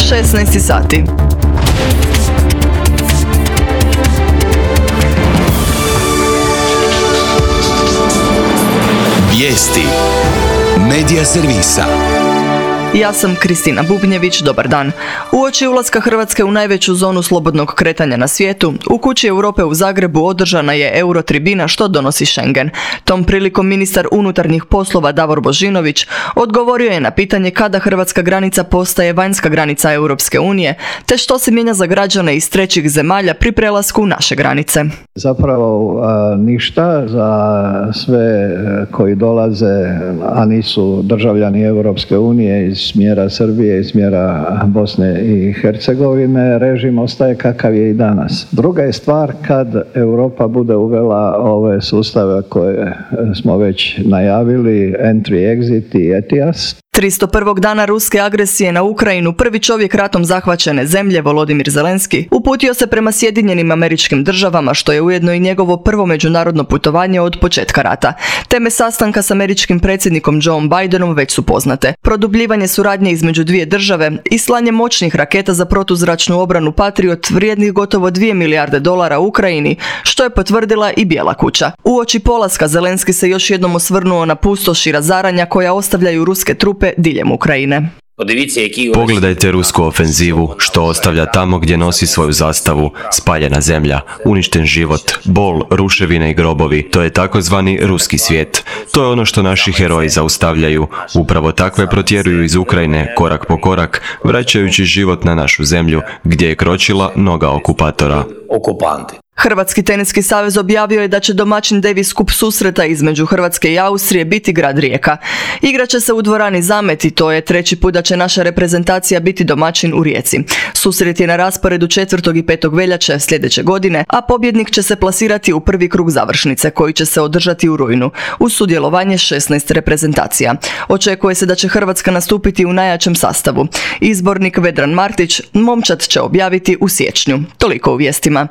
16 sati. Vijesti Medija servisa. Ja sam Kristina Bubnjević, dobar dan. Uoči ulaska Hrvatske u najveću zonu slobodnog kretanja na svijetu, u Kući Europe u Zagrebu održana je Eurotribina što donosi Schengen. Tom prilikom ministar unutarnjih poslova Davor Božinović odgovorio je na pitanje kada hrvatska granica postaje vanjska granica Europske unije, te što se mijenja za građane iz trećih zemalja pri prelasku u naše granice. Zapravo ništa za sve koji dolaze, a nisu državljani Europske unije iz smjera Srbije, iz smjera Bosne i Hercegovine, režim ostaje kakav je i danas. Druga je stvar kad Europa bude uvela ove sustave koje smo već najavili, entry-exit i ETIAS. 301. dana ruske agresije na Ukrajinu prvi čovjek ratom zahvaćene zemlje, Volodimir Zelenski, uputio se prema Sjedinjenim Američkim Državama, što je ujedno i njegovo prvo međunarodno putovanje od početka rata. Teme sastanka s američkim predsjednikom Joeom Bidenom već su poznate. Produbljivanje suradnje između dvije države i slanje moćnih raketa za protuzračnu obranu Patriot vrijednih gotovo $2 milijarde Ukrajini, što je potvrdila i Bijela kuća. Uoči polaska Zelenski se još jednom osvrnuo na pustoš i razaranja koja ostavljaju ruske trupe diljem Ukrajine. Pogledajte rusku ofenzivu, što ostavlja tamo gdje nosi svoju zastavu, spaljena zemlja, uništen život, bol, ruševine i grobovi. To je takozvani ruski svijet. To je ono što naši heroji zaustavljaju. Upravo takve protjeruju iz Ukrajine, korak po korak, vraćajući život na našu zemlju, gdje je kročila noga okupatora. Hrvatski teniski savez objavio je da će domaćin Davis Cup susreta između Hrvatske i Austrije biti grad Rijeka. Igraće se u dvorani Zamet i to je treći put da će naša reprezentacija biti domaćin u Rijeci. Susret je na rasporedu 4. i 5. veljače sljedeće godine, a pobjednik će se plasirati u prvi krug završnice koji će se održati u rujnu uz sudjelovanje 16 reprezentacija. Očekuje se da će Hrvatska nastupiti u najjačem sastavu. Izbornik Vedran Martić momčad će objaviti u siječnju. Toliko u vijestima.